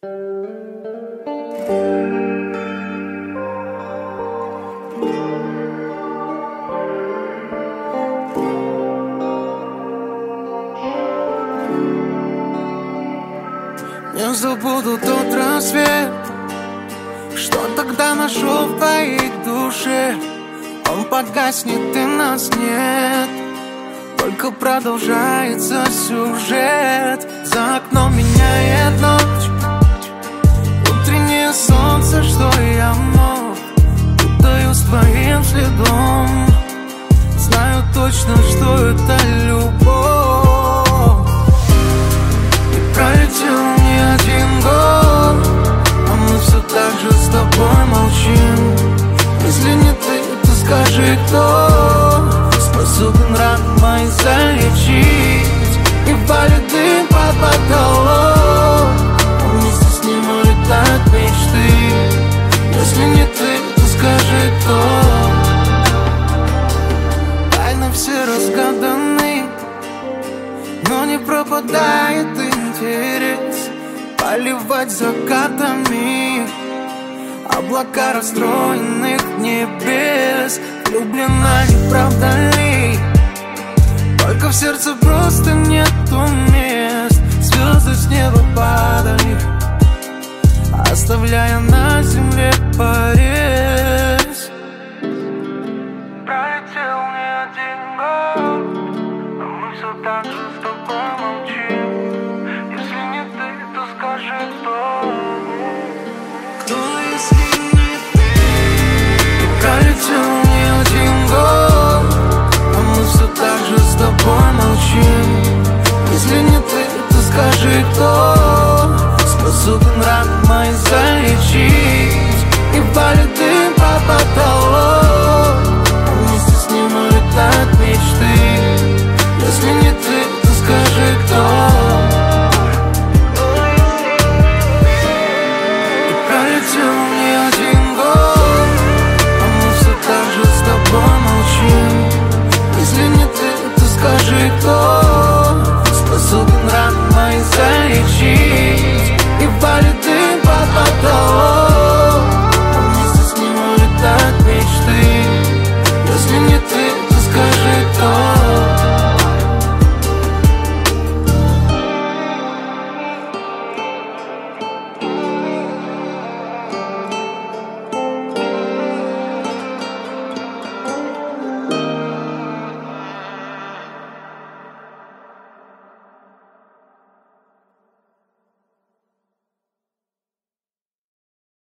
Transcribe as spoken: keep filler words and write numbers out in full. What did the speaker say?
Не забуду тот рассвет, что тогда нашел в твоей душе. Он погаснет, и нас нет, только продолжается сюжет. За окном меняет ночь, утреннее солнце, что я вновь путаюсь с твоим следом. Знаю точно, что это любовь. И пролетел не один год, а мы все так же с тобой молчим. Если не ты, то скажи, кто способен раны мои залечить. И валит дым под потолок, а вместе с ним улетают мечты. Если не ты, то скажи, кто. Тайны все разгаданы, но не пропадает интерес. Поливать закатами облака расстроенных небес. Влюблена, не правда ли? Только в сердце просто нету мест. Звезды с неба падали, оставляя на земле порез. Пролетел не один год, а мы все так же с тобой молчим. Если не ты, то скажи, кто. Кто, если не ты? Пролетел не один год, а мы все так же с тобой молчим. Если не ты, то скажи, кто способен раны мои залечить. И валит дым под потолок, а вместе с ним улетают мечты. Если не ты, то скажи, кто. И пролетел не один год, а мы все так же с тобой молчим. Если не ты, то скажи, кто способен раны мои залечить.